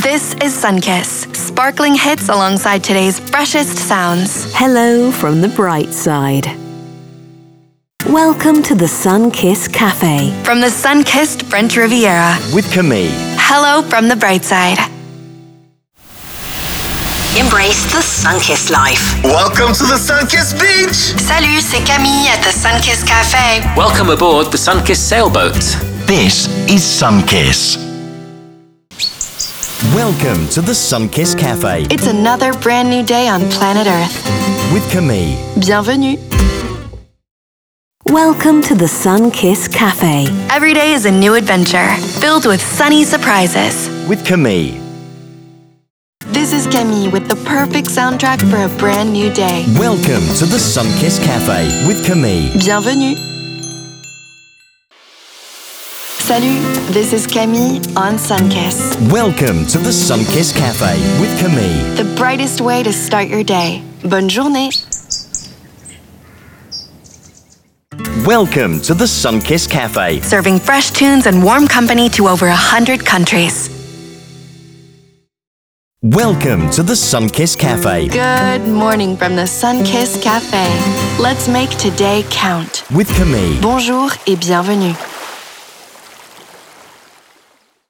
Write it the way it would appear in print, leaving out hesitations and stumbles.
This is Sunkist, sparkling hits alongside today's freshest sounds. Hello from the bright side. Welcome to the Sunkist Cafe. From the sun-kissed French Riviera. With Camille. Hello from the bright side. Embrace the Sunkist life. Welcome to the Sunkist Beach! Salut, c'est Camille at the Sunkist Cafe. Welcome aboard the Sunkist sailboat. This is Sunkist. Welcome to the Sunkist Cafe. It's another brand new day on planet Earth. With Camille. Bienvenue. Welcome to the Sunkist Cafe. Every day is a new adventure, filled with sunny surprises. With Camille. This is Camille with the perfect soundtrack for a brand new day. Welcome to the Sunkist Cafe with Camille. Bienvenue. Salut, this is Camille on Sunkist. Welcome to the Sunkist Cafe with Camille. The brightest way to start your day. Bonne journée. Welcome to the Sunkist Cafe. Serving fresh tunes and warm company to over 100 countries. Welcome to the Sunkist Cafe. Good morning from the Sunkist Cafe. Let's make today count. With Camille. Bonjour et bienvenue.